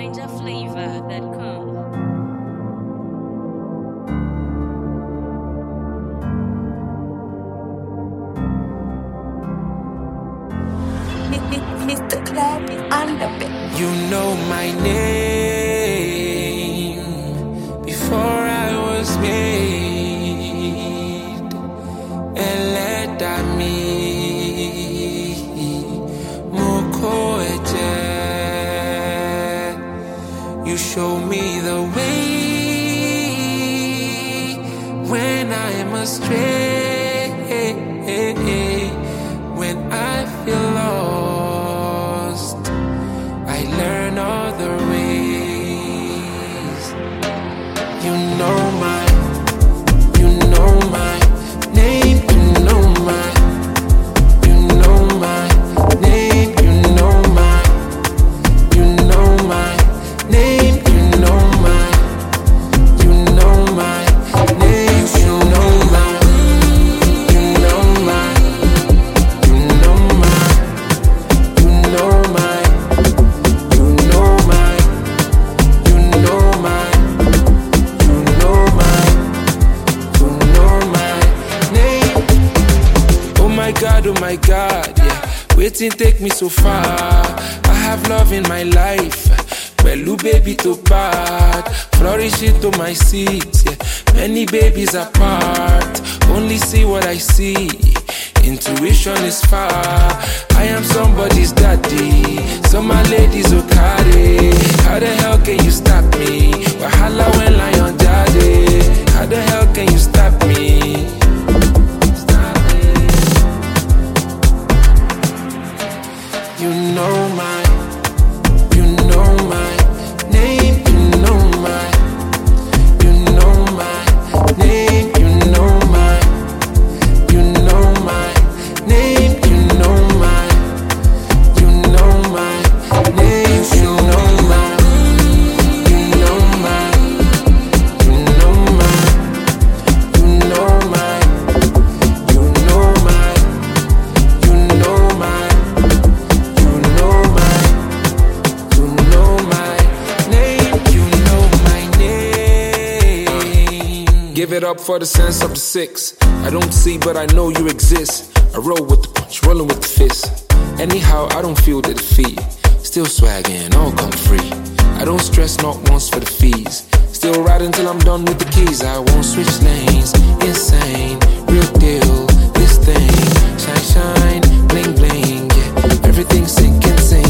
NinjaFlavor.com. Mr. Cloudy on the bed. You know my name before I was made. Eleda mi moko eje. You show me the way when I am astray. When I feel lost, I learn other ways. You know my name. You know my name. You know my name. You know my name. You know my. Oh my God, yeah. Waiting take me so far. I have love in my life. Well, baby to bad, flourishing to my seeds, yeah. Many babies apart, only see what I see. Intuition is far. I am somebody's daddy, so my ladies will carry. How the hell can you stop me? Wahala when lion daddy. How the hell can you stop me? You know my name. You know my name. You know my name. You know my name. You know my Give it up for the sense of the six. I don't see, but I know you exist. I roll with the punch, rolling with the fist. Anyhow, I don't feel the defeat. Still swagging, all come free. I don't stress not once for the fees. Still riding till I'm done with the keys. I won't switch lanes, insane, real deal. This thing, shine, shine, bling, bling. Yeah, everything sinking, sing.